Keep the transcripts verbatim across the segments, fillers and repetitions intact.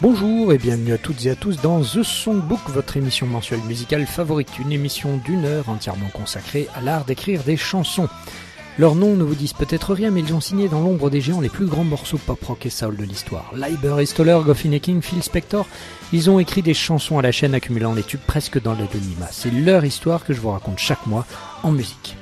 Bonjour et bienvenue à toutes et à tous dans The Songbook, votre émission mensuelle musicale favorite, une émission d'une heure entièrement consacrée à l'art d'écrire des chansons. Leurs noms ne vous disent peut-être rien, mais ils ont signé dans l'ombre des géants les plus grands morceaux pop-rock et soul de l'histoire. Leiber et Stoller, Goffin et King, Phil Spector, ils ont écrit des chansons à la chaîne accumulant les tubes presque dans l'anonymat. C'est leur histoire que je vous raconte chaque mois en musique.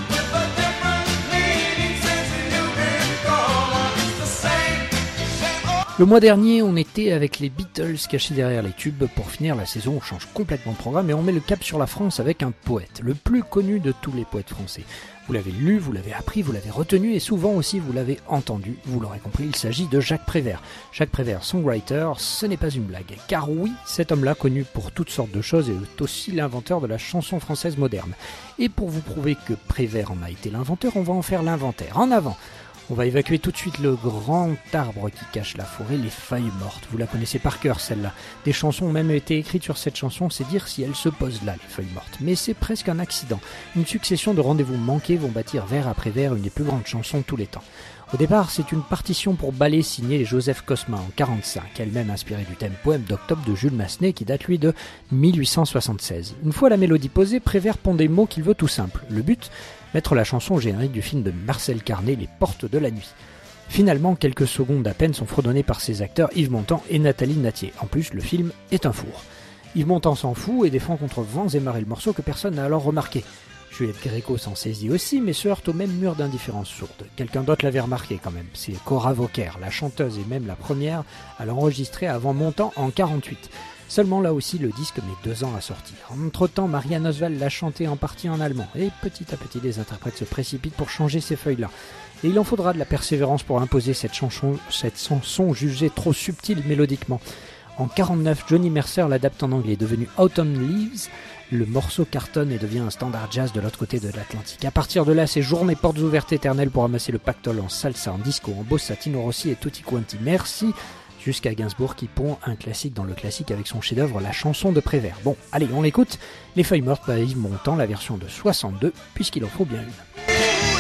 Le mois dernier, on était avec les Beatles cachés derrière les tubes. Pour finir la saison, on change complètement de programme et on met le cap sur la France avec un poète, le plus connu de tous les poètes français. Vous l'avez lu, vous l'avez appris, vous l'avez retenu et souvent aussi vous l'avez entendu. Vous l'aurez compris, il s'agit de Jacques Prévert. Jacques Prévert, songwriter, ce n'est pas une blague. Car oui, cet homme-là, connu pour toutes sortes de choses, est aussi l'inventeur de la chanson française moderne. Et pour vous prouver que Prévert en a été l'inventeur, on va en faire l'inventaire. En avant! On va évacuer tout de suite le grand arbre qui cache la forêt, les feuilles mortes. Vous la connaissez par cœur, celle-là. Des chansons ont même été écrites sur cette chanson, c'est dire si elle se pose là, les feuilles mortes. Mais c'est presque un accident. Une succession de rendez-vous manqués vont bâtir vers après vers une des plus grandes chansons de tous les temps. Au départ, c'est une partition pour ballet signée Joseph Cosma en quarante-cinq, elle-même inspirée du thème poème d'Octobre de Jules Massenet qui date lui de mille huit cent soixante-seize. Une fois la mélodie posée, Prévert pond des mots qu'il veut tout simples. Le but, mettre la chanson au générique du film de Marcel Carné, Les Portes de la Nuit. Finalement, quelques secondes à peine sont fredonnées par ses acteurs Yves Montand et Nathalie Nattier. En plus, le film est un four. Yves Montand s'en fout et défend contre vents et marées le morceau que personne n'a alors remarqué. Juliette Gréco s'en saisit aussi, mais se heurte au même mur d'indifférence sourde. Quelqu'un d'autre l'avait remarqué quand même, c'est Cora Vauquer, la chanteuse et même la première à l'enregistrer avant Montand en quarante-huit. Seulement là aussi, le disque met deux ans à sortir. Entre-temps, Marianne Oswald l'a chanté en partie en allemand, et petit à petit, les interprètes se précipitent pour changer ces feuilles-là. Et il en faudra de la persévérance pour imposer cette chanson, cette chanson jugée trop subtile mélodiquement. En quarante-neuf, Johnny Mercer l'adapte en anglais, devenu Autumn Leaves. Le morceau cartonne et devient un standard jazz de l'autre côté de l'Atlantique. À partir de là, c'est journée portes ouvertes éternelles pour amasser le pactole en salsa, en disco, en bossa, Tino Rossi et tutti quanti. Merci, jusqu'à Gainsbourg qui pond un classique dans le classique avec son chef-d'œuvre, la chanson de Prévert. Bon, allez, on l'écoute. Les feuilles mortes par Yves Montand, la version de soixante-deux, puisqu'il en faut bien une.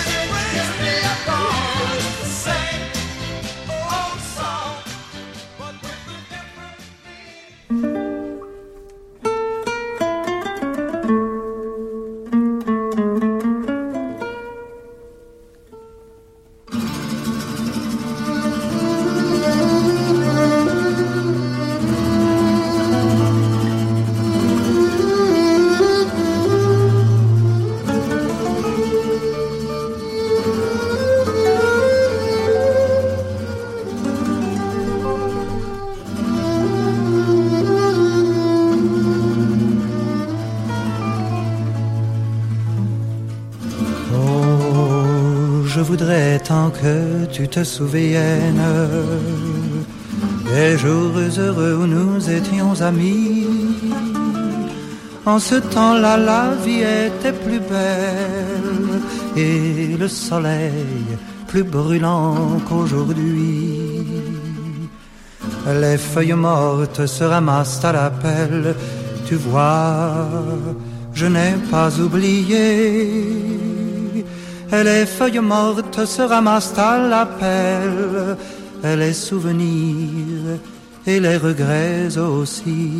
Tant que tu te souviennes des jours heureux où nous étions amis. En ce temps-là, la vie était plus belle et le soleil plus brûlant qu'aujourd'hui. Les feuilles mortes se ramassent à la pelle. Tu vois, je n'ai pas oublié. Et les feuilles mortes se ramassent à la pelle, et les souvenirs et les regrets aussi.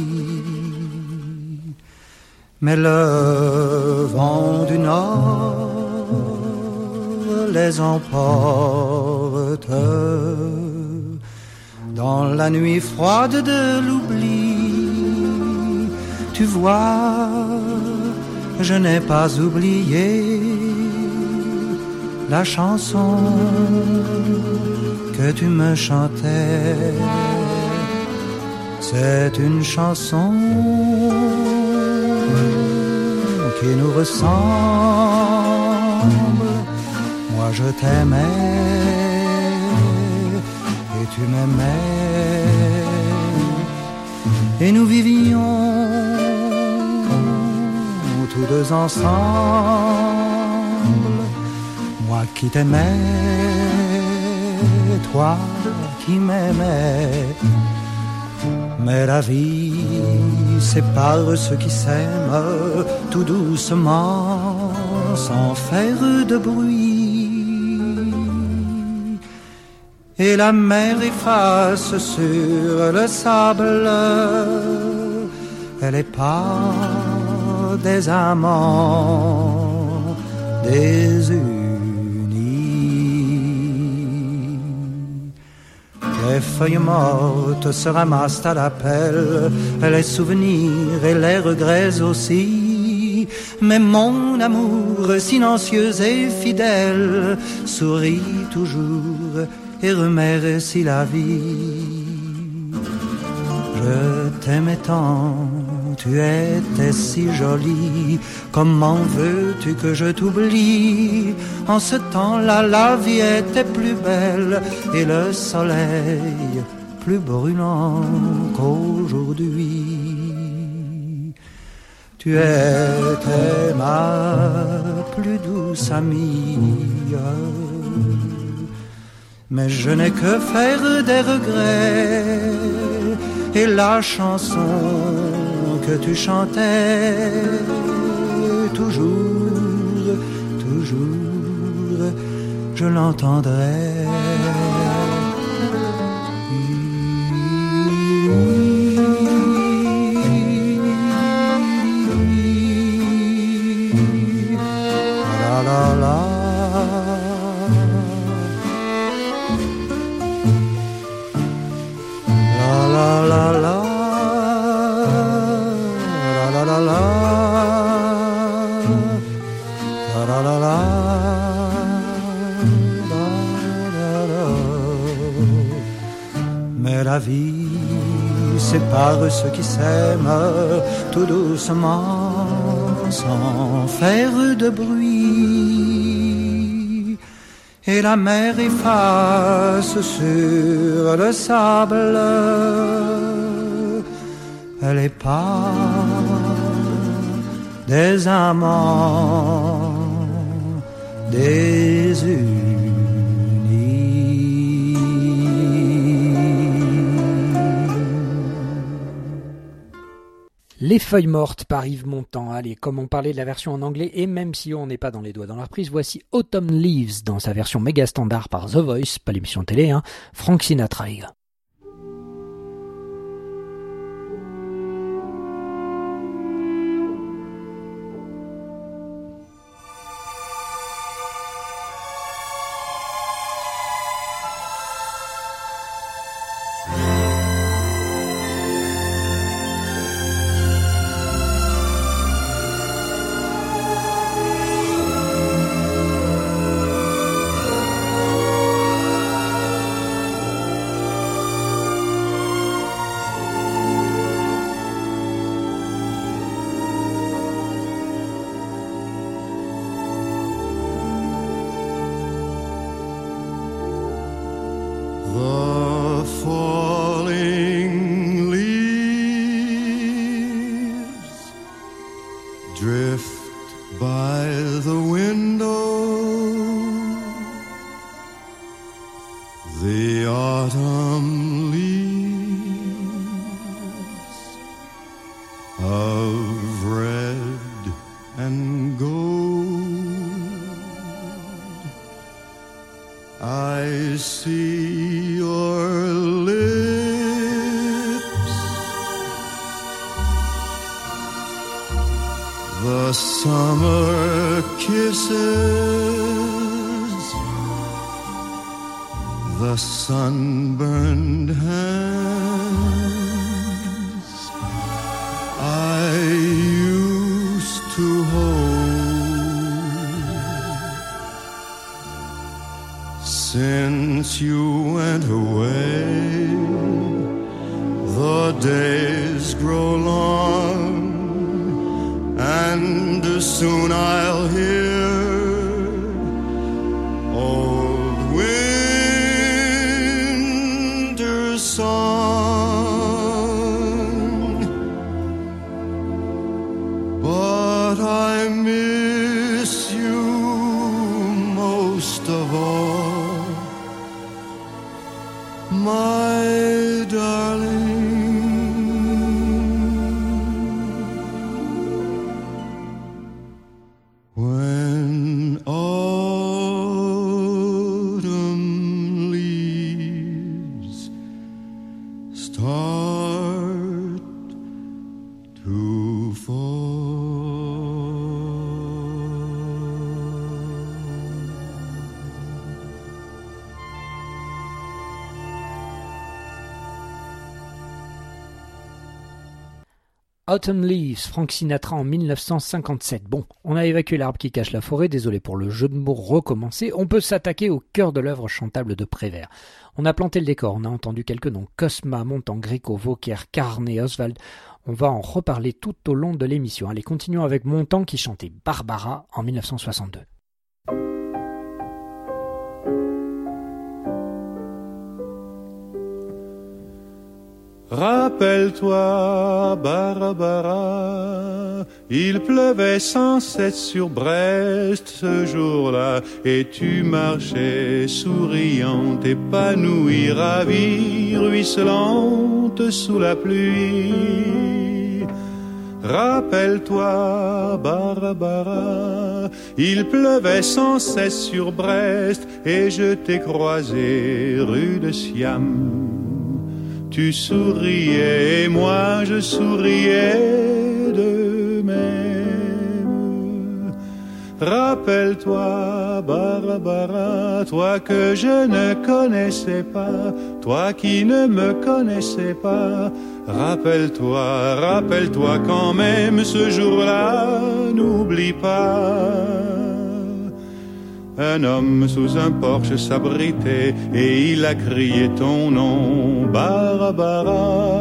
Mais le vent du nord les emporte dans la nuit froide de l'oubli. Tu vois, je n'ai pas oublié la chanson que tu me chantais. C'est une chanson qui nous ressemble. Moi je t'aimais et tu m'aimais, et nous vivions tous deux ensemble. Moi qui t'aimais, toi qui m'aimais. Mais la vie sépare ceux qui s'aiment tout doucement, sans faire de bruit. et la mer efface sur le sable. Elle est pas des amants désunis. Les feuilles mortes se ramassent à la pelle, les souvenirs et les regrets aussi. Mais mon amour silencieux et fidèle sourit toujours et remercie la vie. Je t'aimais tant, tu étais si jolie. Comment veux-tu que je t'oublie? En ce temps-là, la vie était plus belle et le soleil plus brûlant qu'aujourd'hui. Tu étais ma plus douce amie, mais je n'ai que faire des regrets. Et la chanson que tu chantais, toujours, toujours, je l'entendrai. La la la. La la la, la la la la, la la la, mais la vie sépare ceux qui s'aiment tout doucement, sans faire de bruit. Et la mer efface sur le sable. Elle est pas des amants désunis. Les feuilles mortes par Yves Montand. Allez, comme on parlait de la version en anglais, et même si on n'est pas dans les doigts dans la reprise, voici Autumn Leaves dans sa version méga standard par The Voice, pas l'émission télé, hein, Frank Sinatra. When autumn leaves tout fort. Autumn Leaves, Frank Sinatra en dix-neuf cent cinquante-sept. Bon, on a évacué l'arbre qui cache la forêt, désolé pour le jeu de mots recommencé, on peut s'attaquer au cœur de l'œuvre chantable de Prévert. On a planté le décor, on a entendu quelques noms, Cosma, Montand, Gréco, Vauquier, Carnet, Oswald. On va en reparler tout au long de l'émission. Allez, continuons avec Montand qui chantait Barbara en dix-neuf cent soixante-deux. Rappelle-toi, Barbara, il pleuvait sans cesse sur Brest ce jour-là, et tu marchais souriante, épanouie, ravie, ruisselante sous la pluie. Rappelle-toi, Barbara, il pleuvait sans cesse sur Brest, et je t'ai croisé rue de Siam. Tu souriais et moi je souriais de même. Rappelle-toi, Barbara, toi que je ne connaissais pas, toi qui ne me connaissais pas. Rappelle-toi, rappelle-toi quand même ce jour-là, n'oublie pas. Un homme sous un porche s'abritait et il a crié ton nom, Barbara.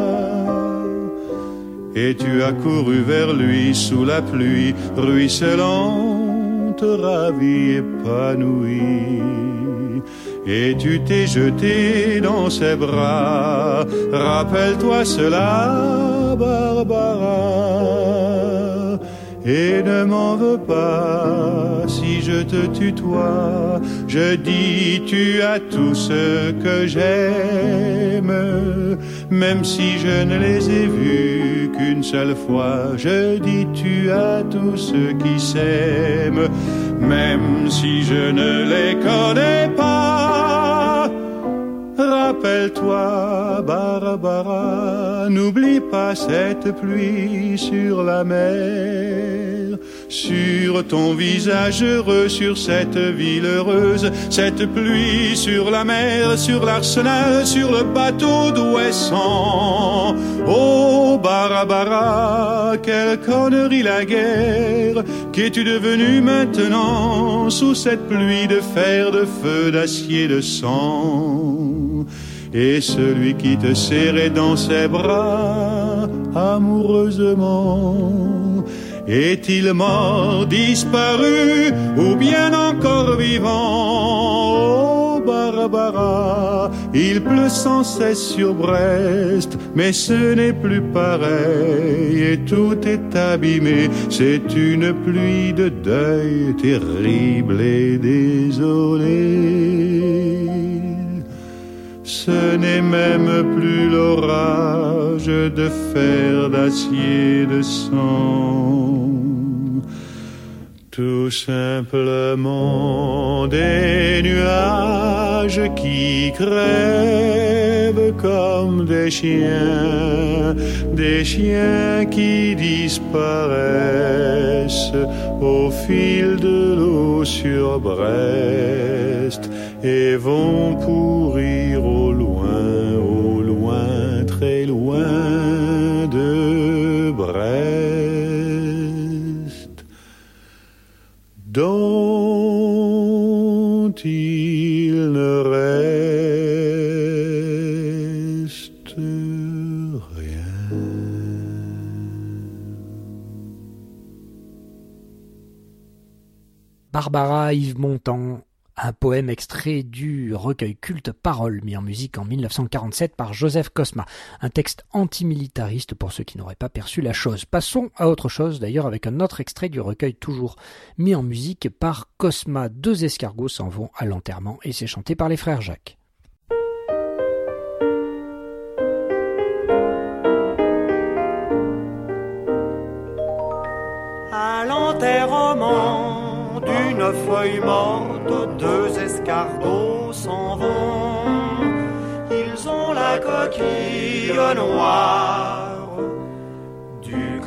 Et tu as couru vers lui sous la pluie, ruisselante, ravie, épanouie. Et tu t'es jeté dans ses bras, rappelle-toi cela, Barbara. Et ne m'en veux pas si je te tutoie, je dis tu as tout ce que j'aime, même si je ne les ai vus qu'une seule fois. Je dis tu as tout ce qui s'aiment, même si je ne les connais pas. Rappelle-toi, Barbara, n'oublie pas cette pluie sur la mer, sur ton visage heureux, sur cette ville heureuse, cette pluie sur la mer, sur l'arsenal, sur le bateau d'Ouessant. Oh Barbara, quelle connerie la guerre, qu'es-tu devenue maintenant sous cette pluie de fer, de feu, d'acier, de sang? Et celui qui te serrait dans ses bras amoureusement, est-il mort, disparu ou bien encore vivant? Oh Barbara, il pleut sans cesse sur Brest, mais ce n'est plus pareil et tout est abîmé. C'est une pluie de deuil terrible et désolée. Ce n'est même plus l'orage de fer, d'acier, de sang. Tout simplement des nuages qui crèvent comme des chiens, des chiens qui disparaissent au fil de l'eau sur Brest et vont pourrir au loin, au loin, très loin de Brest, dont il ne reste rien. Barbara, Yves Montand, un poème extrait du recueil culte Paroles, mis en musique en dix-neuf cent quarante-sept par Joseph Cosma. Un texte antimilitariste pour ceux qui n'auraient pas perçu la chose. Passons à autre chose d'ailleurs avec un autre extrait du recueil toujours mis en musique par Cosma. Deux escargots s'en vont à l'enterrement et c'est chanté par les frères Jacques. À l'enterrement d'une feuille morte, deux escargots s'en vont. Ils ont la coquille noire du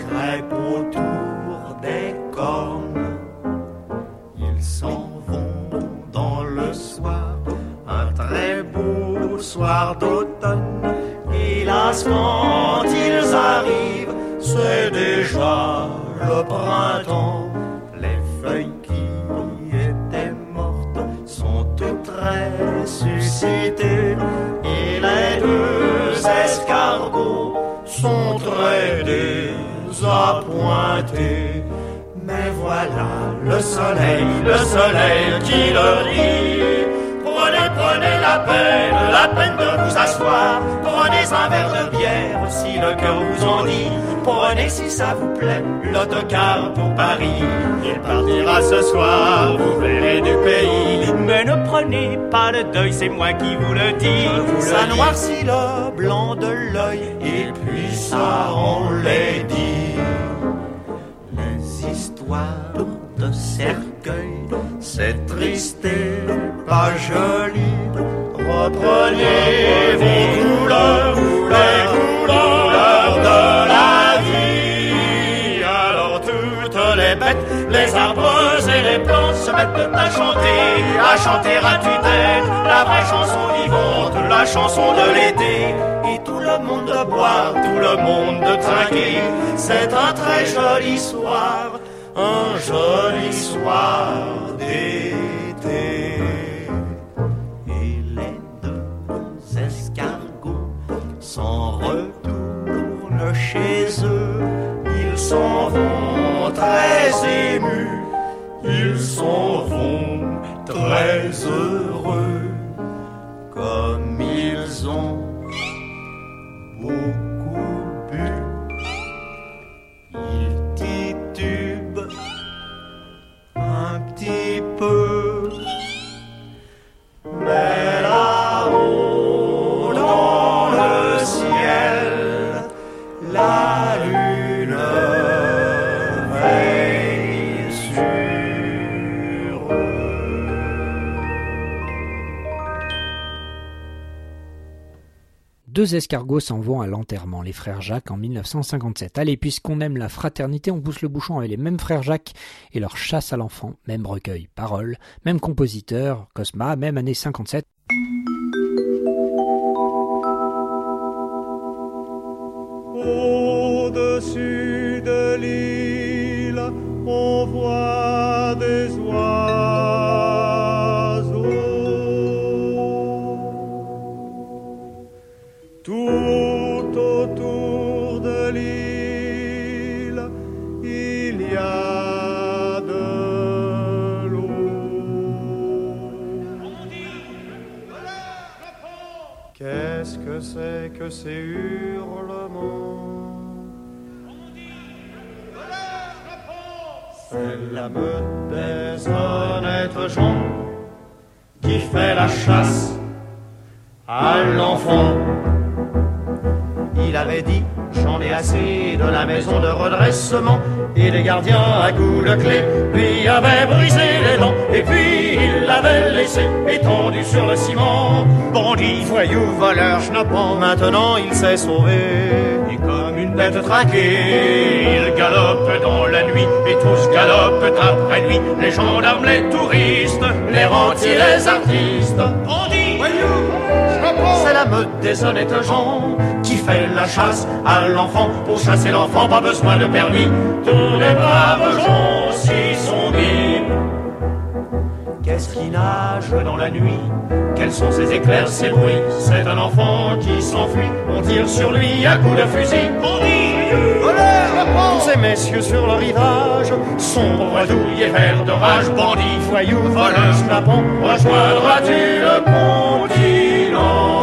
crêpes autour des cornes. Ils s'en vont dans le soir, un très beau soir d'automne. Hélas, quand ils arrivent, c'est déjà le printemps. Les feuilles qui étaient mortes sont toutes ressuscitées, et les deux escargots sont très désappointés. Mais voilà le soleil, le soleil qui leur dit: prenez, prenez la peine, la peine de vous asseoir. Prenez un verre de bière si le cœur vous en dit. Prenez si ça vous plaît l'autocar pour Paris. Il partira ce soir, vous verrez du pays. Mais ne prenez pas de deuil, c'est moi qui vous le dis. Vous ça le noircit le blanc de l'œil et puis ça enlaidit. Les histoires de cercueil, c'est triste et pas joli. Reprenez vos couleurs, les couleurs de la vie. Alors toutes les bêtes, les arbres et les plantes se mettent à chanter, à chanter à tue-tête la vraie chanson vivante, la chanson de l'été. Et tout le monde de boire, tout le monde de trinquer. C'est un très joli soir, un joli soir d'été. Et les deux escargots s'en retournent chez eux. Ils s'en vont très émus, ils s'en vont très heureux. Comme ils ont beaucoup bu, ils titubent un petit peu. Mais là-haut dans le ciel, la lune veille sur eux. Deux escargots s'en vont à l'enterrement, les frères Jacques, en mille neuf cent cinquante-sept. Allez, puisqu'on aime la fraternité, on pousse le bouchon avec les mêmes frères Jacques et leur chasse à l'enfant, même recueil, paroles, même compositeur, Cosma, même année cinquante-sept. Au-dessus de l'île, on voit des oiseaux. Tout autour de l'île, il y a de l'eau. Qu'est-ce que c'est que ces hurlements? C'est la meute des honnêtes gens qui fait la chasse à l'enfant. Il avait dit: j'en ai assez de la maison de redressement. Et les gardiens à coups de clé lui avaient brisé les dents. Et puis il l'avait laissé étendu sur le ciment. Bandit, voyou, voleur, schnappant, maintenant il s'est sauvé. Et comme une bête traquée, il galope dans la nuit. Et tous galopent après lui, les gendarmes, les touristes, les rentiers, les artistes. Bandit, voyou, schnappant, c'est la meute des honnêtes gens qui fait la chasse à l'enfant. Pour chasser l'enfant, pas besoin de permis. Tous les braves gens s'y sont mis. Qu'est-ce qui nage dans la nuit? Quels sont ces éclairs, ces bruits? C'est un enfant qui s'enfuit. On tire sur lui à coups de fusil. On dit: tous ces messieurs sur le rivage, sombres, douilles et verts de rage. Bandits, voyous, voleurs, schnappants, rejoindras-tu le continent?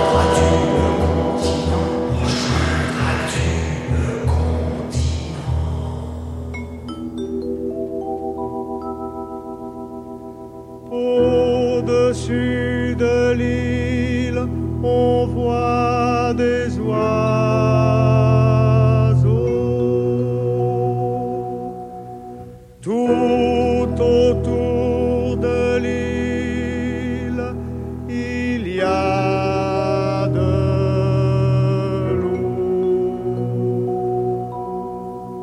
Au-dessus de l'île, on voit des oiseaux. Tout autour de l'île, il y a de l'eau.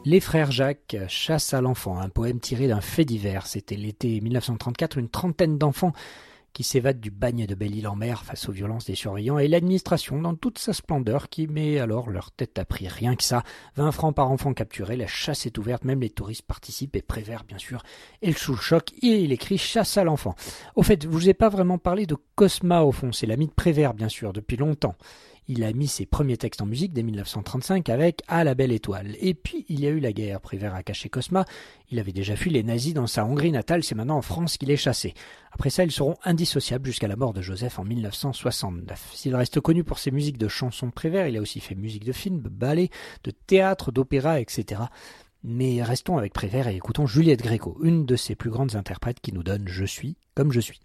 Les frères Jacques, Chasse à l'enfant, un poème tiré d'un fait divers. C'était l'été mille neuf cent trente-quatre, une trentaine d'enfants qui s'évadent du bagne de Belle-Île-en-Mer face aux violences des surveillants et l'administration dans toute sa splendeur qui met alors leur tête à prix. Rien que ça, vingt francs par enfant capturé, la chasse est ouverte, même les touristes participent et Prévert bien sûr est le sous le choc et il écrit Chasse à l'enfant. Au fait, je vous ai pas vraiment parlé de Cosma au fond, c'est l'ami de Prévert bien sûr depuis longtemps. Il a mis ses premiers textes en musique dès mille neuf cent trente-cinq avec « À la belle étoile ». Et puis, il y a eu la guerre. Prévert a caché Cosma. Il avait déjà fui les nazis dans sa Hongrie natale. C'est maintenant en France qu'il est chassé. Après ça, ils seront indissociables jusqu'à la mort de Joseph en mille neuf cent soixante-neuf. S'il reste connu pour ses musiques de chansons de Prévert, il a aussi fait musique de films, de ballets, de théâtre, d'opéra, et cetera. Mais restons avec Prévert et écoutons Juliette Gréco, une de ses plus grandes interprètes qui nous donne « Je suis comme je suis ».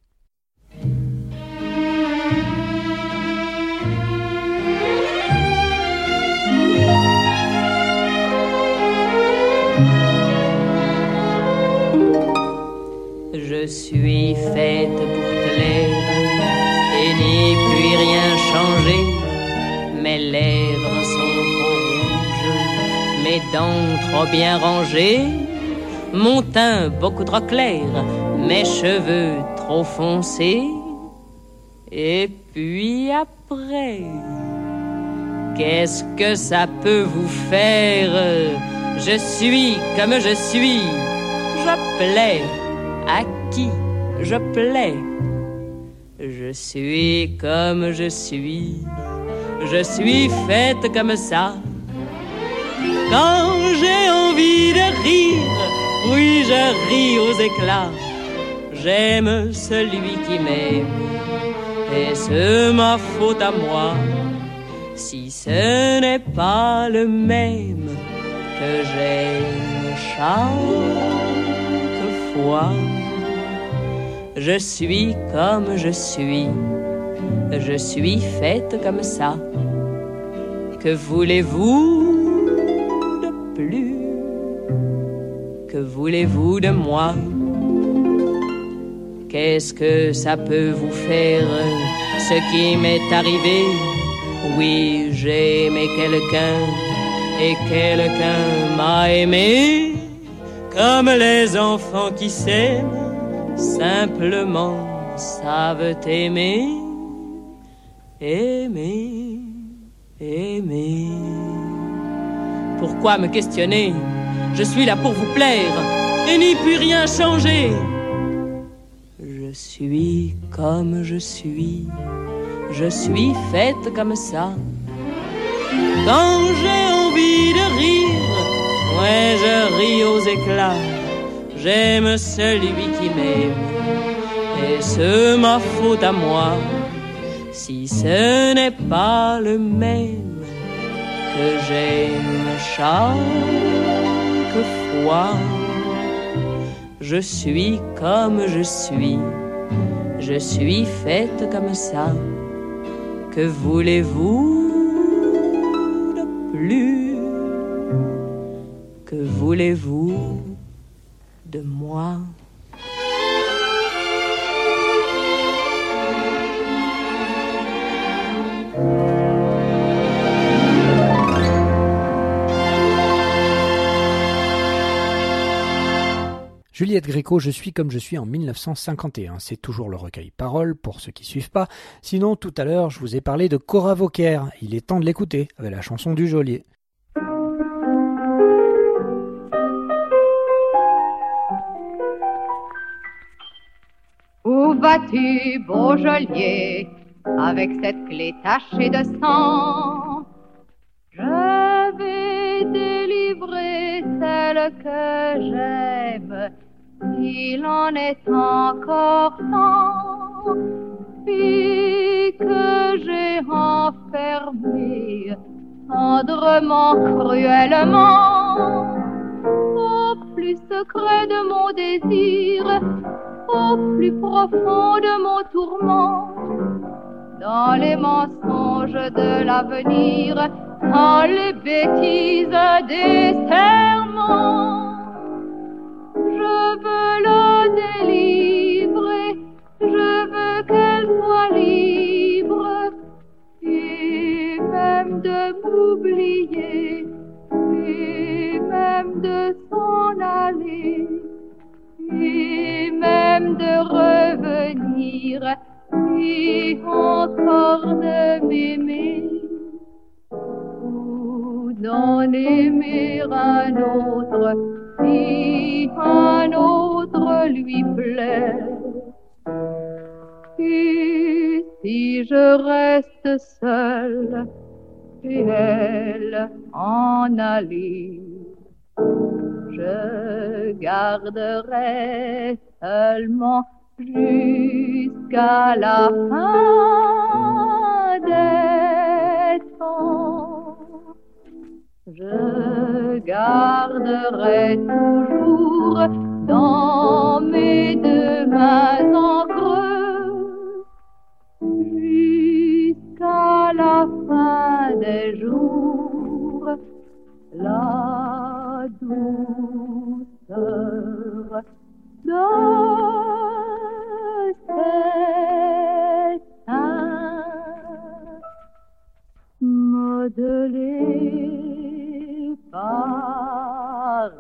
Je suis faite pour plaire et n'y puis rien changer. Mes lèvres sont trop rouges, mes dents trop bien rangées, mon teint beaucoup trop clair, mes cheveux trop foncés. Et puis après, qu'est-ce que ça peut vous faire? Je suis comme je suis, je plais à qui je plais. Je suis comme je suis, je suis faite comme ça. Quand j'ai envie de rire, oui je ris aux éclats. J'aime celui qui m'aime, et c'est ma faute à moi si ce n'est pas le même que j'aime chaque fois. Je suis comme je suis, je suis faite comme ça. Que voulez-vous de plus? Que voulez-vous de moi? Qu'est-ce que ça peut vous faire, ce qui m'est arrivé? Oui, j'ai aimé quelqu'un, et quelqu'un m'a aimé, comme les enfants qui s'aiment simplement savent aimer, aimer, aimer. Pourquoi me questionner? Je suis là pour vous plaire et n'y puis rien changer. Je suis comme je suis, je suis faite comme ça. Quand j'ai envie de rire, ouais je ris aux éclats. J'aime celui qui m'aime, et c'est ma faute à moi si ce n'est pas le même que j'aime chaque fois. Je suis comme je suis, je suis faite comme ça. Que voulez-vous de plus? Que voulez-vous de moi? Juliette Gréco, Je suis comme je suis en mille neuf cent cinquante et un. C'est toujours le recueil Paroles pour ceux qui suivent pas. Sinon, tout à l'heure, je vous ai parlé de Cora Vauquer. Il est temps de l'écouter avec la chanson du geôlier. Où vas-tu, beau geôlier, avec cette clé tachée de sang? Je vais délivrer celle que j'aime, il en est encore temps, puis que j'ai enfermé tendrement, cruellement, au plus secret de mon désir, au plus profond de mon tourment, dans les mensonges de l'avenir, dans les bêtises des serments. Je veux la délivrer, je veux qu'elle soit libre, et même de m'oublier, et même envie encore de m'aimer ou d'en aimer un autre si un autre lui plaît. Et si je reste seule et elle en allée, je garderai seulement jusqu'à la fin des temps. Je garderai toujours dans mes deux mains en creux jusqu'à la fin des jours la douceur de ses seins modelés par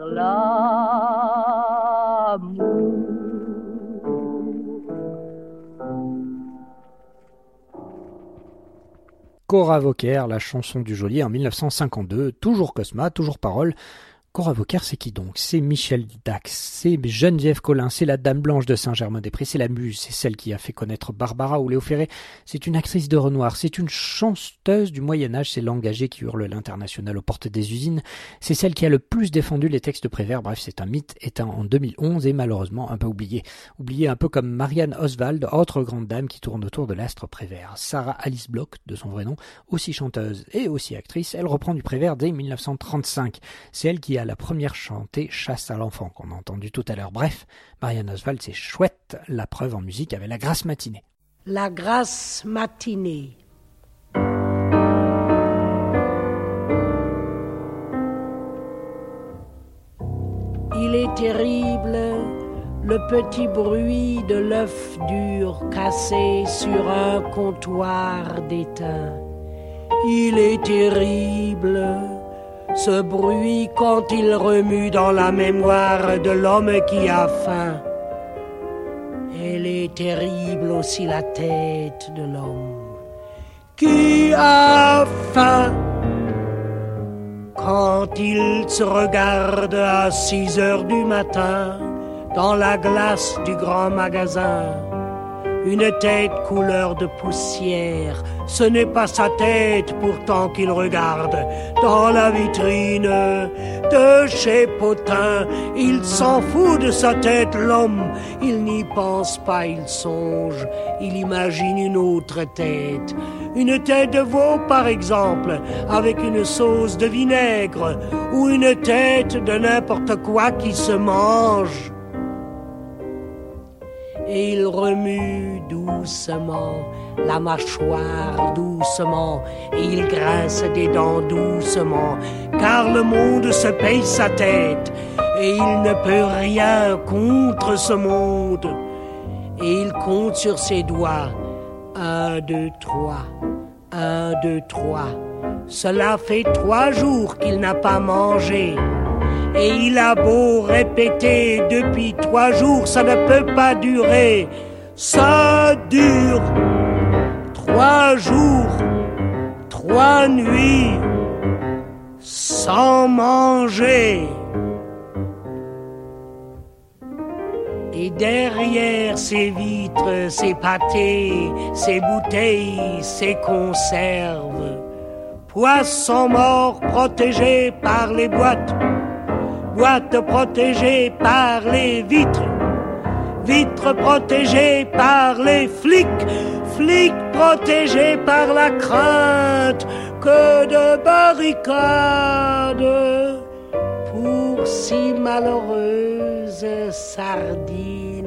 l'amour. Cora Vauquer, la chanson du geôlier en mille neuf cent cinquante-deux, toujours Cosma, toujours parole. Cora Vauquer, c'est qui donc? C'est Michel Dax, c'est Geneviève Collin, c'est la Dame Blanche de Saint-Germain-des-Prés, c'est la muse, c'est celle qui a fait connaître Barbara ou Léo Ferré, c'est une actrice de Renoir, c'est une chanteuse du Moyen-Âge, c'est l'engagée qui hurle l'international aux portes des usines, c'est celle qui a le plus défendu les textes de Prévert, bref, c'est un mythe éteint en deux mille onze et malheureusement un peu oublié. Oublié un peu comme Marianne Oswald, autre grande dame qui tourne autour de l'astre Prévert. Sarah Alice Bloch, de son vrai nom, aussi chanteuse et aussi actrice, elle reprend du Prévert dès mille neuf cent trente-cinq. C'est elle qui a la première chantée Chasse à l'enfant qu'on a entendu tout à l'heure. Bref, Marianne Oswald, c'est chouette, la preuve en musique avec la Grasse matinée. La Grasse matinée. Il est terrible le petit bruit de l'œuf dur cassé sur un comptoir d'étain. Il est terrible ce bruit quand il remue dans la mémoire de l'homme qui a faim. Elle est terrible aussi la tête de l'homme qui a faim. Quand il se regarde à six heures du matin dans la glace du grand magasin, une tête couleur de poussière, ce n'est pas sa tête pourtant qu'il regarde dans la vitrine de chez Potin. Il s'en fout de sa tête, l'homme, il n'y pense pas, il songe, il imagine une autre tête. Une tête de veau par exemple, avec une sauce de vinaigre, ou une tête de n'importe quoi qui se mange. Et il remue doucement la mâchoire doucement, et il grince des dents doucement, car le monde se paye sa tête, et il ne peut rien contre ce monde. Et il compte sur ses doigts, un, deux, trois, un, deux, trois. Cela fait trois jours qu'il n'a pas mangé. Et il a beau répéter depuis trois jours, ça ne peut pas durer. Ça dure trois jours, trois nuits, sans manger. Et derrière ces vitres, ces pâtés, ces bouteilles, ces conserves, poissons morts protégés par les boîtes, boîtes protégées par les vitres, vitres protégées par les flics, flics protégés par la crainte que de barricades pour si malheureuses sardines.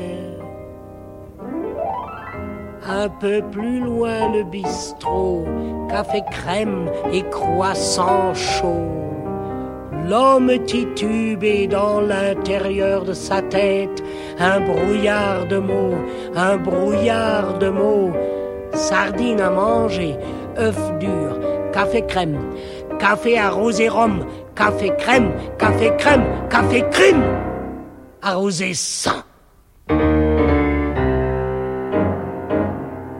Un peu plus loin le bistrot, café crème et croissant chaud. L'homme titubé dans l'intérieur de sa tête, un brouillard de mots, un brouillard de mots. Sardines à manger, œufs durs, café crème, café arrosé rhum, café crème, café crème, café crime, arrosé sang.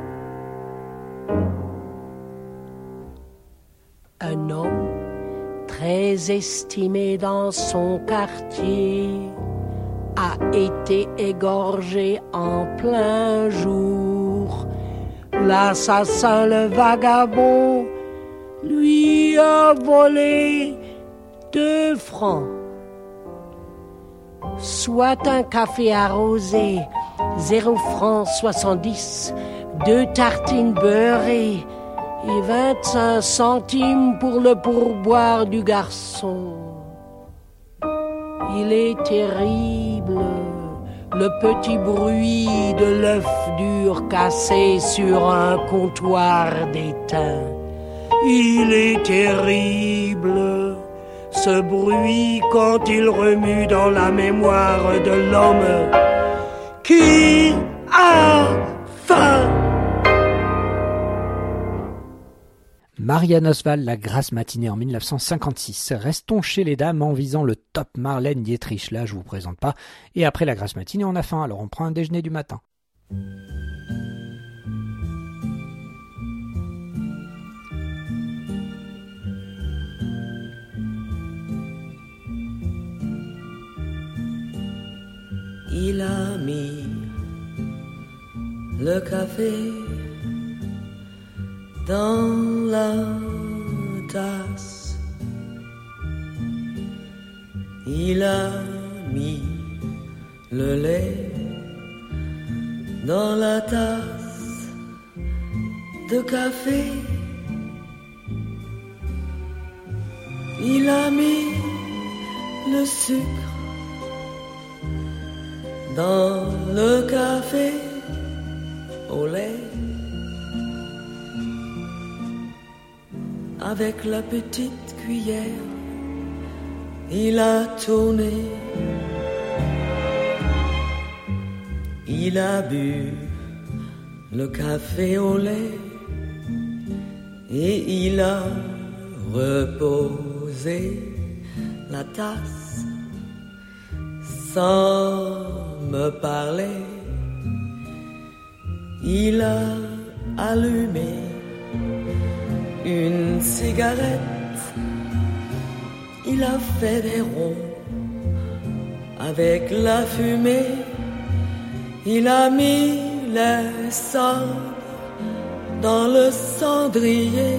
très estimé dans son quartier, a été égorgé en plein jour. L'assassin, le vagabond, lui a volé deux francs. Soit un café arrosé, zéro francs soixante-dix, deux tartines beurrées et vingt-cinq centimes pour le pourboire du garçon. Il est terrible, le petit bruit de l'œuf dur cassé sur un comptoir d'étain. Il est terrible, ce bruit quand il remue dans la mémoire de l'homme qui a faim. Marianne Oswald, La Grasse matinée en mille neuf cent cinquante-six. Restons chez les dames en visant le top Marlène Dietrich. Là, je vous présente pas. Et après La Grasse matinée, on a faim, alors on prend un déjeuner du matin. Il a mis le café dans la tasse. Il a mis le lait dans la tasse de café. Il a mis le sucre dans le café au lait. Avec la petite cuillère, il a tourné. Il a bu le café au lait et il a reposé la tasse sans me parler. Il a allumé une cigarette, il a fait des ronds avec la fumée. Il a mis les cendres dans le cendrier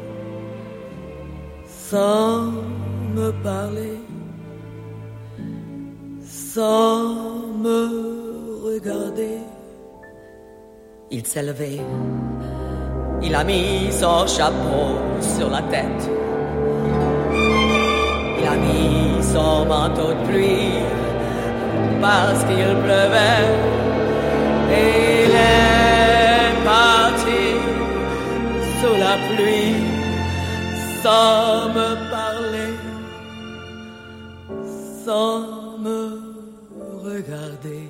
sans me parler, sans me regarder. Il s'est levé, il a mis son chapeau sur la tête, il a mis son manteau de pluie parce qu'il pleuvait et il est parti sous la pluie sans me parler, sans me regarder.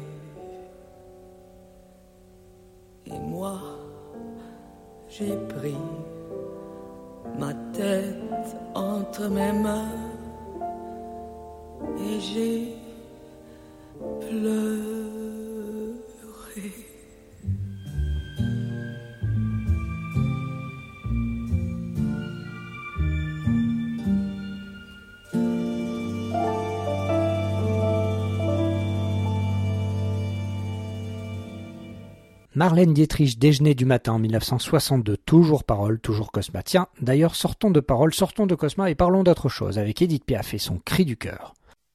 Et moi, j'ai pris ma tête entre mes mains et j'ai pleuré. Marlène Dietrich, Déjeuner du matin en mille neuf cent soixante-deux, toujours Parole, toujours Cosma. Tiens, d'ailleurs, sortons de Parole, sortons de Cosma et parlons d'autre chose, avec Édith Piaf et son Cri du cœur.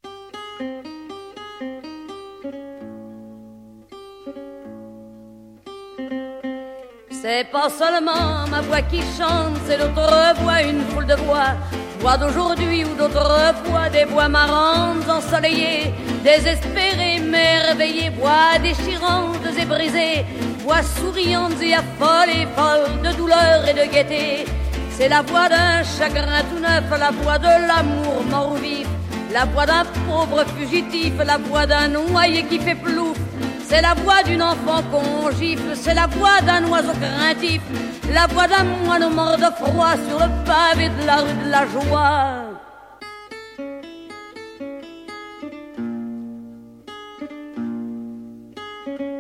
C'est pas seulement ma voix qui chante, c'est d'autres voix, une foule de voix. Voix d'aujourd'hui ou d'autrefois, des voix marrantes, ensoleillées, désespérées, merveillées, voix déchirantes et brisées, voix souriantes et affolées, folles de douleur et de gaieté. C'est la voix d'un chagrin tout neuf, la voix de l'amour mort ou vif, la voix d'un pauvre fugitif, la voix d'un noyé qui fait plouf. C'est la voix d'une enfant qu'on gifle, c'est la voix d'un oiseau craintif, la voix d'un moine mort de froid sur le pavé de la rue de la Joie.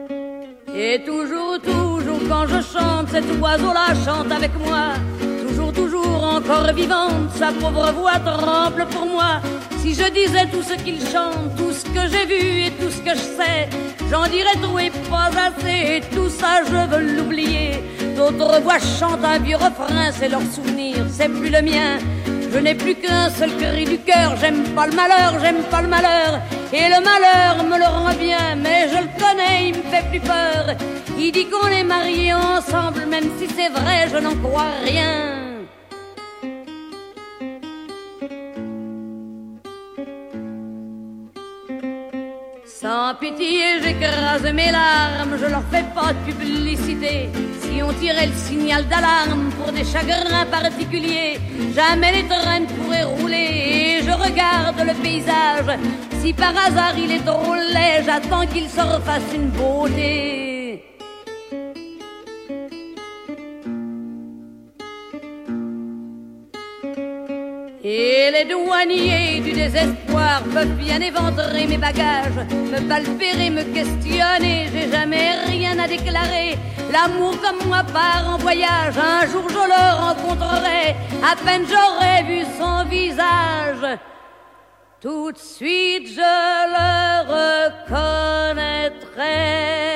Et toujours, toujours quand je chante, cet oiseau-là chante avec moi. Toujours, toujours, toujours encore vivante, sa pauvre voix tremble pour moi. Si je disais tout ce qu'il chante, tout ce que j'ai vu et tout ce que je sais, j'en dirais trop et pas assez, et tout ça je veux l'oublier. D'autres voix chantent un vieux refrain, c'est leur souvenir, c'est plus le mien. Je n'ai plus qu'un seul cri du cœur, j'aime pas le malheur, j'aime pas le malheur. Et le malheur me le rend bien, mais je le connais, il me fait plus peur. Il dit qu'on est mariés ensemble, même si c'est vrai, je n'en crois rien. Sans pitié, j'écrase mes larmes, je leur fais pas de publicité. Si on tirait le signal d'alarme pour des chagrins particuliers, jamais les trains ne pourraient rouler. Et je regarde le paysage, si par hasard il est trop laid, j'attends qu'il se refasse une beauté. Et les douaniers du désespoir peuvent bien éventrer mes bagages, me palpérer, me questionner, j'ai jamais rien à déclarer. L'amour comme moi part en voyage, un jour je le rencontrerai, à peine j'aurai vu son visage, tout de suite je le reconnaîtrai.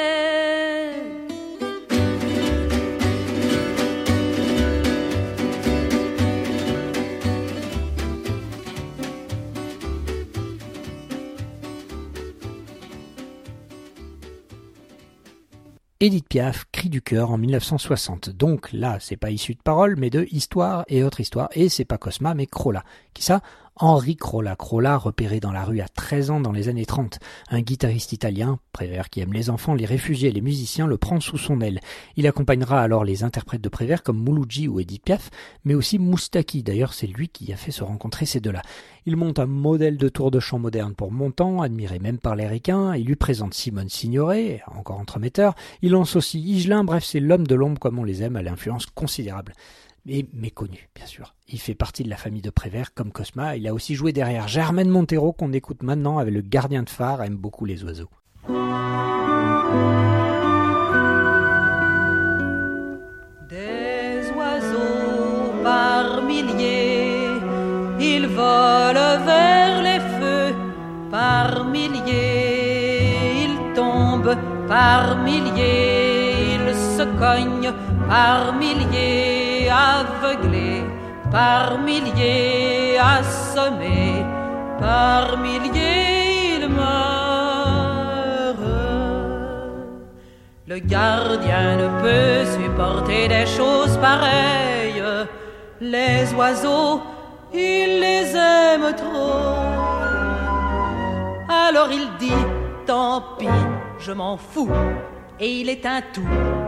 Édith Piaf, Cri du cœur en mille neuf cent soixante. Donc là, c'est pas issu de paroles, mais de Histoire et autre histoire. Et c'est pas Cosma, mais Crolla. Qui ça ? Henri Crolla. Crolla, repéré dans la rue à treize ans dans les années trente. Un guitariste italien, Prévert qui aime les enfants, les réfugiés et les musiciens, le prend sous son aile. Il accompagnera alors les interprètes de Prévert comme Mouloudji ou Édith Piaf, mais aussi Moustaki. D'ailleurs, c'est lui qui a fait se rencontrer ces deux-là. Il monte un modèle de tour de chant moderne pour Montand, admiré même par les ricains. Il lui présente Simone Signoret, encore entremetteur. Il lance aussi Higelin. Bref, c'est l'homme de l'ombre comme on les aime, à l'influence considérable. Mais méconnu, bien sûr. Il fait partie de la famille de Prévert, comme Cosma. Il a aussi joué derrière Germaine Montero, qu'on écoute maintenant avec Le gardien de phare, aime beaucoup les oiseaux. Des oiseaux par milliers, ils volent vers les feux par milliers, ils tombent par milliers, ils se cognent par milliers, aveuglés par milliers, assommés par milliers, ils meurent. Le gardien ne peut supporter des choses pareilles. Les oiseaux, il les aime trop. Alors il dit, tant pis, je m'en fous, et il éteint tout.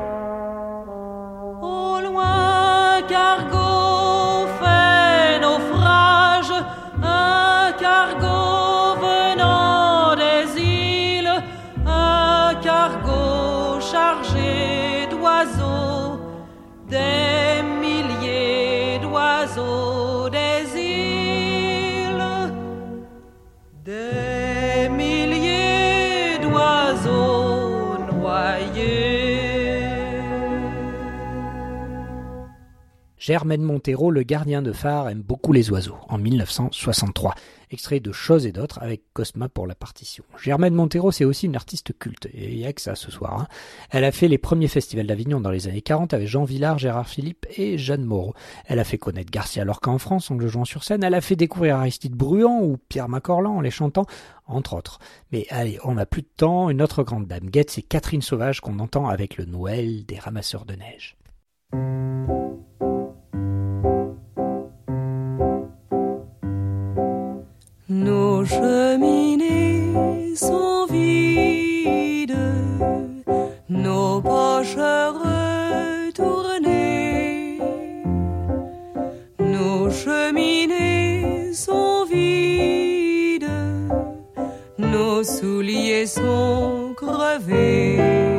Au loin, cargo fait naufrage, un cargo venant des îles, un cargo chargé d'oiseaux, des milliers d'oiseaux des îles, des milliers d'oiseaux noyés. Germaine Montero, le gardien de phare, aime beaucoup les oiseaux, en mille neuf cent soixante-trois. Extrait de Choses et d'autres avec Cosma pour la partition. Germaine Montero, c'est aussi une artiste culte, et il n'y a que ça ce soir. Hein. Elle a fait les premiers festivals d'Avignon dans les années quarante avec Jean Villard, Gérard Philippe et Jeanne Moreau. Elle a fait connaître Garcia Lorca en France en le jouant sur scène. Elle a fait découvrir Aristide Bruant ou Pierre Macorlan en les chantant, entre autres. Mais allez, on n'a plus de temps. Une autre grande dame guette, c'est Catherine Sauvage qu'on entend avec le Noël des ramasseurs de neige. Nos cheminées sont vides, nos poches retournées. Nos cheminées sont vides, nos souliers sont crevés,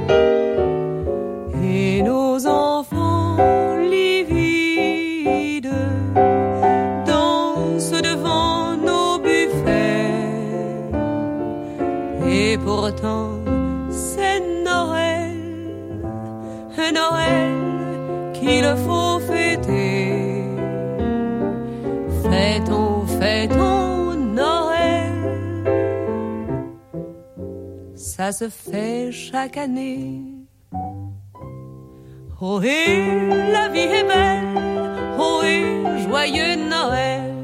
et nos enfants livides dansent devant nos buffets. Et pourtant c'est Noël, un Noël qu'il faut fêter. ça se fait chaque année. Oh et la vie est belle, oh et joyeux Noël.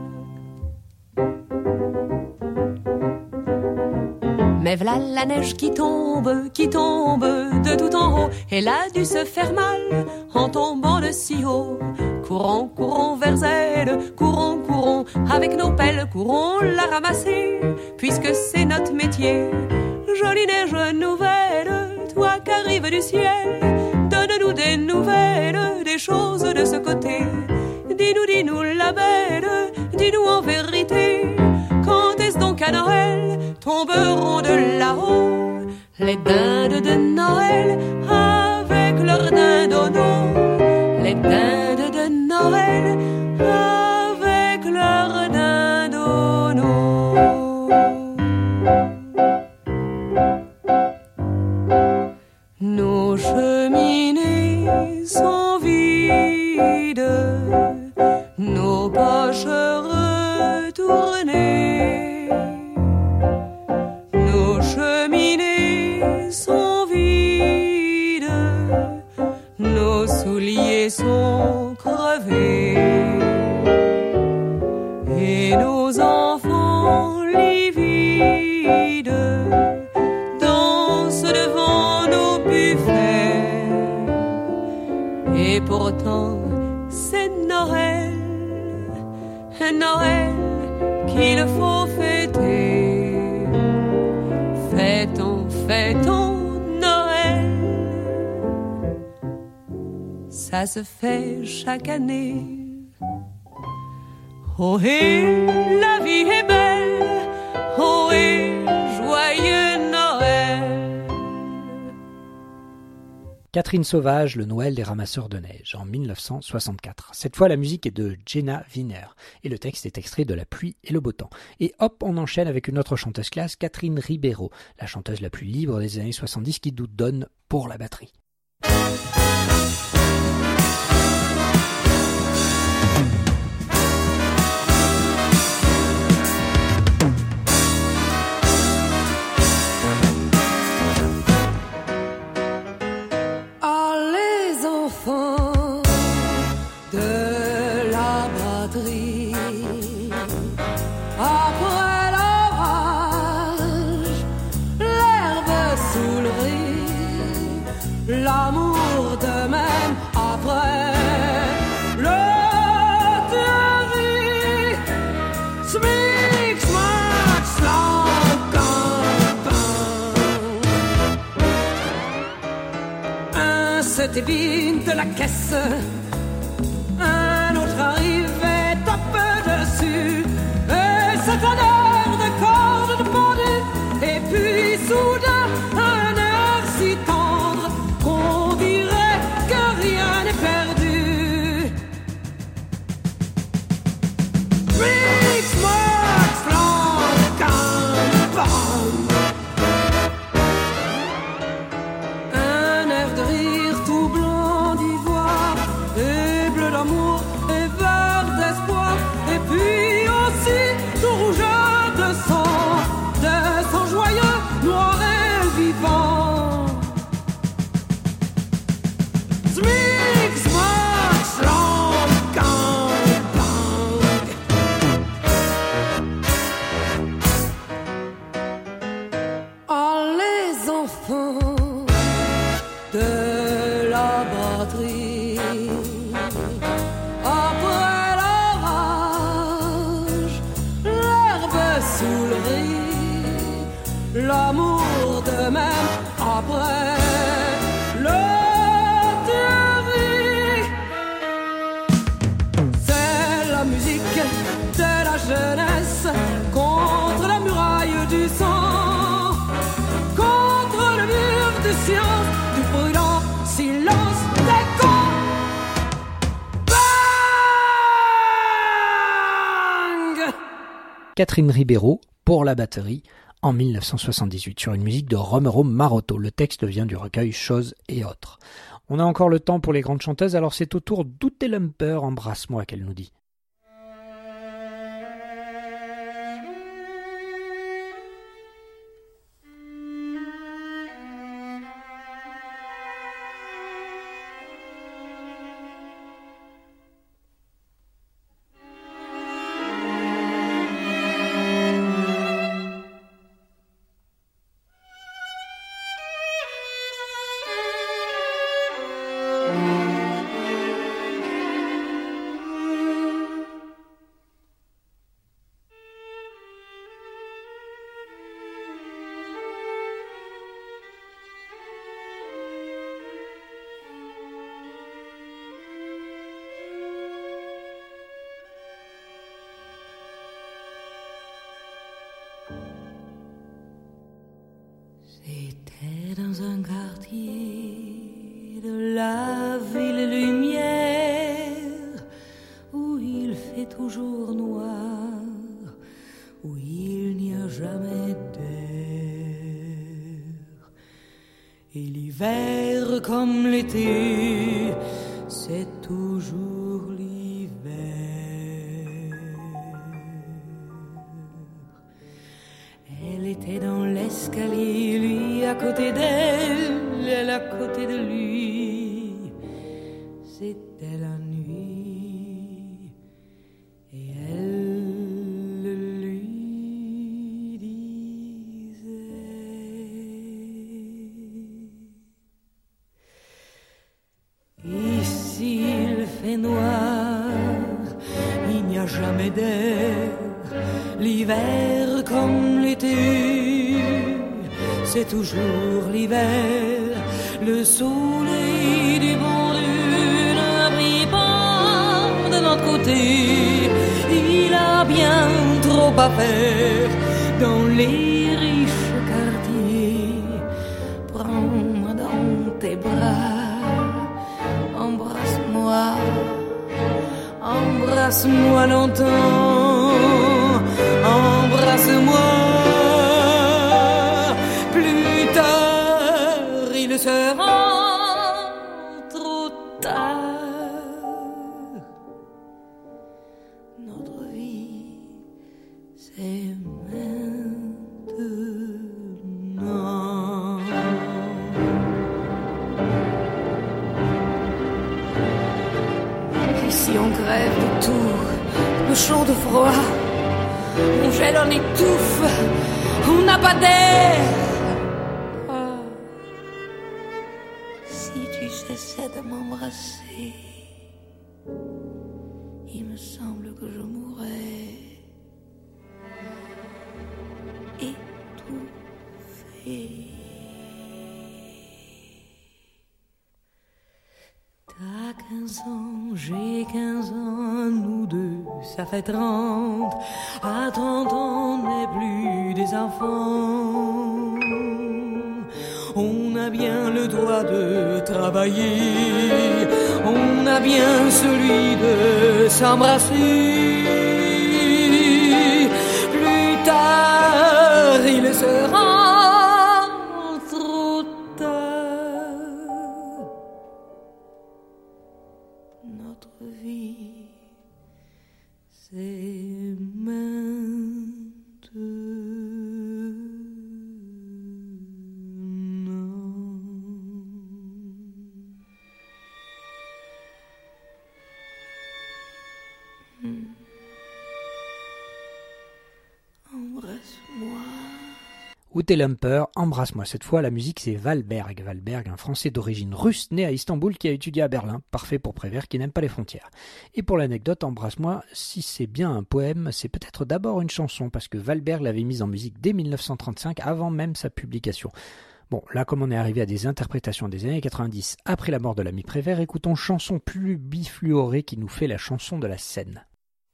Mais v'là la neige qui tombe, qui tombe de tout en haut. Elle a dû se faire mal en tombant de si haut. Courons, courons vers elle, courons, courons avec nos pelles, courons la ramasser, puisque c'est notre métier. Jolie neige nouvelle, toi qu'arrive du ciel, donne-nous des nouvelles, des choses de ce côté. Dis-nous, dis-nous la belle, dis-nous en vérité, quand est-ce donc à Noël tomberont de là-haut les dindes de Noël avec leurs dindonneaux, les dindes de Noël avec leurs dindonneaux. Nos cheminées sont vides, nos poches retournées. Nos cheminées sont vides, nos souliers sont crevés, et nos enfants livides dansent devant nos buffets. Et pourtant c'est Noël, Noël qu'il faut fêter. Fêtons, fêtons Noël, ça se fait chaque année. Oh et la vie est belle, oh et joyeux Noël. Catherine Sauvage, le Noël des ramasseurs de neige, en mille neuf cent soixante-quatre. Cette fois, la musique est de Jenna Wiener, et le texte est extrait de La pluie et le beau temps. Et hop, on enchaîne avec une autre chanteuse classe, Catherine Ribeiro, la chanteuse la plus libre des années soixante-dix qui nous donne pour la batterie. L'amour de même après le théorie. Smic, smack, slank, un c'était vide de la caisse, un autre arrivait top dessus, et c'est un air de corde de pendu, et puis soudain un air si tendre qu'on dirait que rien n'est perdu. Mix, max, flanc, campagne. Un air de rire tout blanc d'ivoire, et bleu d'amour, et vert d'espoir, et puis aussi tout rouge de sang, de sang joyeux, noir et vivant. L'amour de même après le théorie. C'est la musique de la jeunesse contre la muraille du sang, contre le mur de science, du prudent silence des cons. Bang! Catherine Ribeiro pour la batterie en mille neuf cent soixante-dix-huit sur une musique de Romero Marotto. Le texte vient du recueil Choses et autres. On a encore le temps pour les grandes chanteuses, alors c'est au tour d'Ute Lemper, Embrasse-moi, qu'elle nous dit. dans un quartier de la ville lumière où il fait toujours noir, où il n'y a jamais d'air. Et l'hiver comme l'été, c'est toujours l'hiver. Elle était dans l'escalier, lui à côté d'elle, elle à côté de lui. C'était la nuit et elle lui disait: ici il fait noir, il n'y a jamais d'air. L'hiver comme l'été, c'est toujours l'hiver. Le soleil du bon Dieu ne brille pas de notre côté. Il a bien trop à faire dans les riches quartiers. Prends-moi dans tes bras, embrasse-moi, embrasse-moi longtemps, embrasse-moi. Plus tard, il sera trop tard. Notre vie, c'est maintenant. Ici, on crève de tout, le chaud de froid. On gèle, on étouffe, on n'a pas d'air. Oh, si tu cessais de m'embrasser, il me semble que je mourrais étouffée. T'as quinze ans, j'ai quinze ans, nous deux, ça fait trente. À trente ans, on n'est plus des enfants. On a bien le droit de travailler, on a bien celui de s'embrasser. Plus tard, il sera trop tard. Notre vie, c'est maintenant. Hmm. Embrasse-moi. Ute Lemper, embrasse-moi. Cette fois, la musique, c'est Valberg. Valberg, un Français d'origine russe, né à Istanbul, qui a étudié à Berlin. Parfait pour Prévert, qui n'aime pas les frontières. Et pour l'anecdote, embrasse-moi, si c'est bien un poème, c'est peut-être d'abord une chanson, parce que Valberg l'avait mise en musique dès mille neuf cent trente-cinq, avant même sa publication. Bon, là, comme on est arrivé à des interprétations des années quatre-vingt-dix, après la mort de l'ami Prévert, écoutons Chanson plus bifluorée qui nous fait la chanson de la Seine.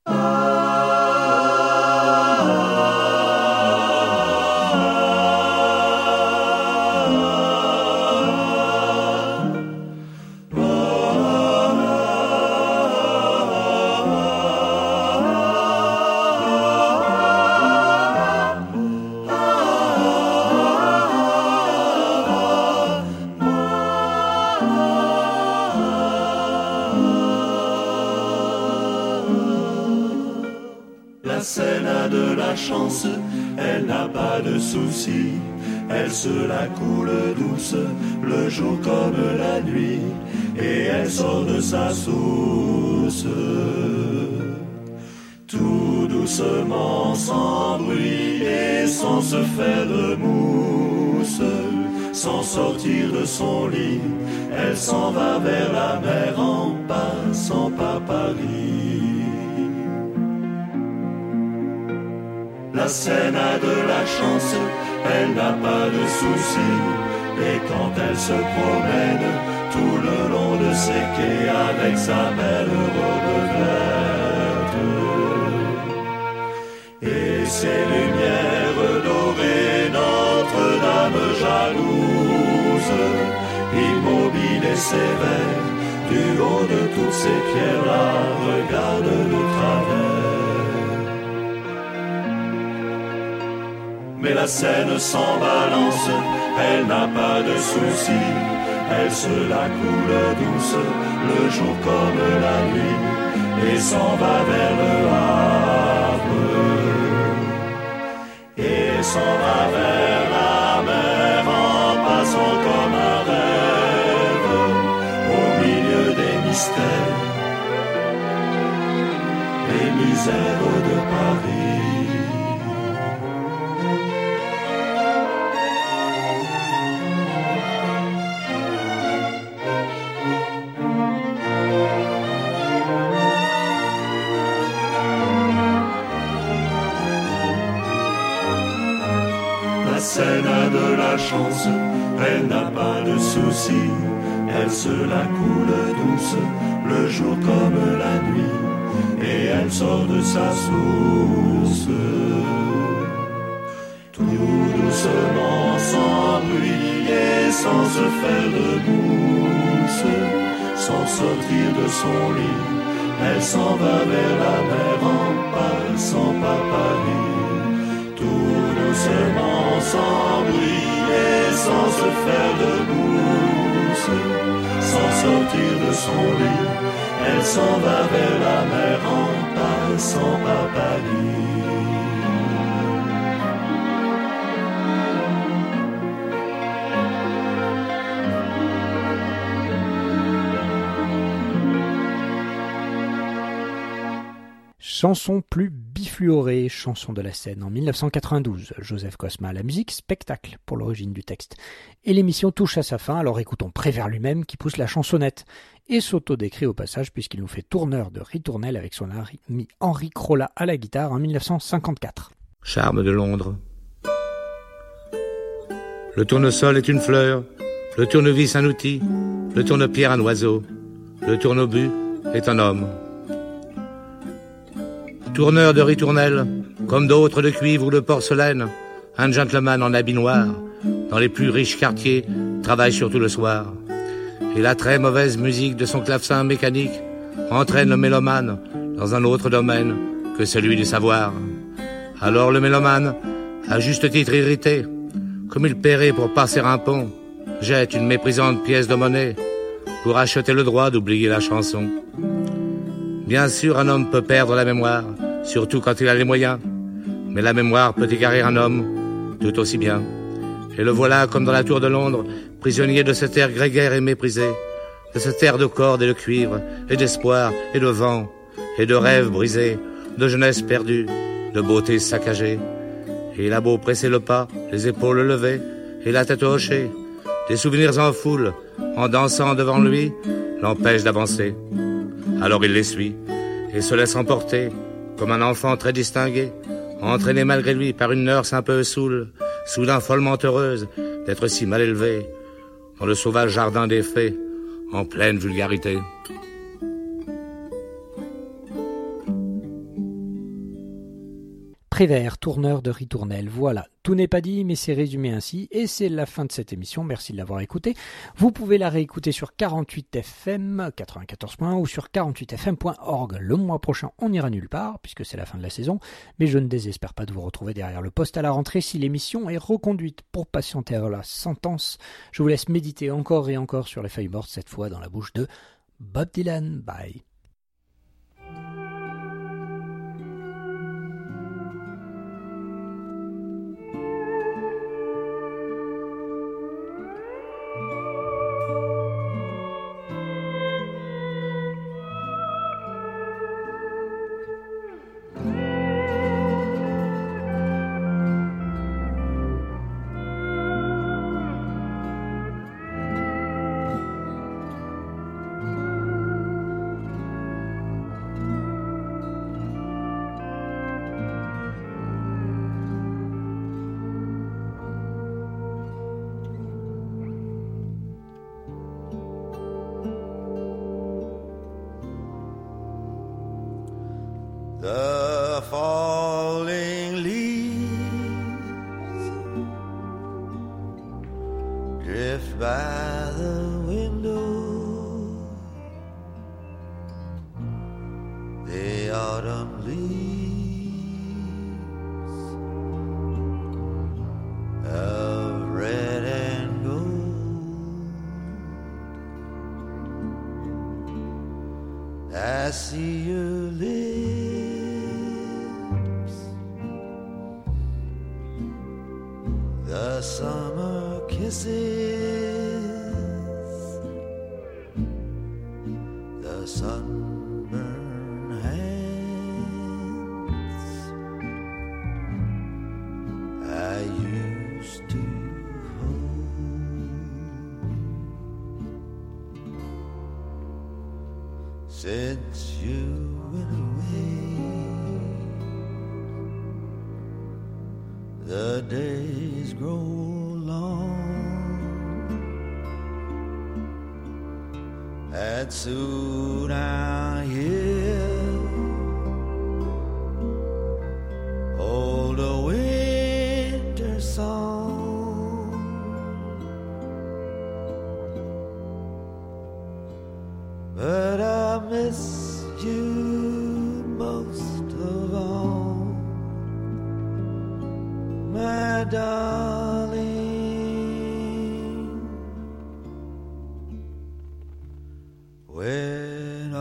La Seine a de la chance, elle n'a pas de soucis. Elle se la coule douce, le jour comme la nuit, et elle sort de sa source. Tout doucement, sans bruit et sans se faire de mousse, sans sortir de son lit, elle s'en va vers la mer en passant par Paris. La Seine a de la chance, elle n'a pas de soucis. Et quand elle se promène tout le long de ses quais avec sa belle robe verte et ses lumières dorées, Notre-Dame jalouse douce, immobile et sévère, du haut de toutes ces pierres-là, regarde de travers. Mais la Seine s'en balance, elle n'a pas de soucis, elle se la coule douce, le jour comme la nuit, et s'en va vers le Havre, et s'en va vers la mer en passant comme un rêve au milieu des mystères, des misères de Paris. La Seine a de la chance, elle n'a pas de soucis, elle se la coule douce, le jour comme la nuit, et elle sort de sa source. Tout doucement, sans bruit et sans se faire de mousse, sans sortir de son lit, elle s'en va vers la mer en passant par Paris. Tout doucement, sans bruit et sans se faire de mousse, sans sortir de son lit, elle s'en va vers la mer en passant par Paris. Chanson plus bifluorée, chanson de la Seine en mille neuf cent quatre-vingt-douze. Joseph Cosma à la musique, spectacle pour l'origine du texte. Et l'émission touche à sa fin, alors écoutons Prévert lui-même qui pousse la chansonnette et s'auto-décrit au passage puisqu'il nous fait tourneur de ritournelle avec son ami Henri Crolla à la guitare en mille neuf cent cinquante-quatre. Charme de Londres. Le tournesol est une fleur, le tournevis un outil, le tournepierre un oiseau, le tournebut est un homme. Tourneur de ritournelle, comme d'autres de cuivre ou de porcelaine, un gentleman en habit noir, dans les plus riches quartiers, travaille surtout le soir. Et la très mauvaise musique de son clavecin mécanique entraîne le mélomane dans un autre domaine que celui du savoir. Alors le mélomane, à juste titre irrité, comme il paierait pour passer un pont, jette une méprisante pièce de monnaie pour acheter le droit d'oublier la chanson. Bien sûr, un homme peut perdre la mémoire, surtout quand il a les moyens, mais la mémoire peut égarer un homme tout aussi bien. Et le voilà comme dans la tour de Londres, prisonnier de cet air grégaire et méprisé, de cet air de cordes et de cuivre, et d'espoir et de vent, et de rêves brisés, de jeunesse perdue, de beauté saccagée. Et il a beau presser le pas, les épaules levées, et la tête hochée, des souvenirs en foule, en dansant devant lui, l'empêchent d'avancer. Alors il les suit, et se laisse emporter, comme un enfant très distingué, entraîné malgré lui par une nurse un peu saoule, soudain follement heureuse d'être si mal élevée, dans le sauvage jardin des fées, en pleine vulgarité. Prévert, tourneur de ritournelle. Voilà, tout n'est pas dit, mais c'est résumé ainsi, et c'est la fin de cette émission. Merci de l'avoir écoutée. Vous pouvez la réécouter sur quarante-huit F M quatre-vingt-quatorze point un ou sur quarante-huit F M point org. Le mois prochain, on n'ira nulle part, puisque c'est la fin de la saison, mais je ne désespère pas de vous retrouver derrière le poste à la rentrée si l'émission est reconduite. Pour patienter à la sentence, je vous laisse méditer encore et encore sur les feuilles mortes, cette fois dans la bouche de Bob Dylan. Bye. The falling leaves drift by the window, the autumn leaves of red and gold. I see your lips, the summer kisses, the sunburned hands I used to hold. Since you went away, the days grow long, and soon I hear old winter song. But I miss you most of all, my darling. When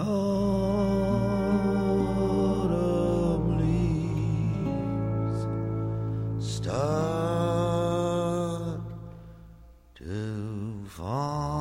autumn leaves start to fall.